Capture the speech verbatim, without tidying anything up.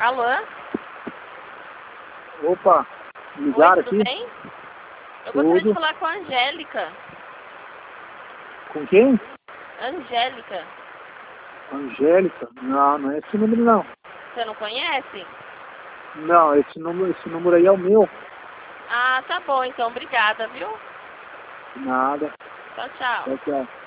Alô? Opa, ligaram Oi, tudo aqui? bem? Eu gostaria de Tudo. falar com a Angélica. Com quem? Angélica. Angélica? Não, não é esse número não. Você não conhece? Não, esse número, esse número aí é o meu. Ah, tá bom, então. Obrigada, viu? Nada. Tchau, tchau. Tchau, tchau.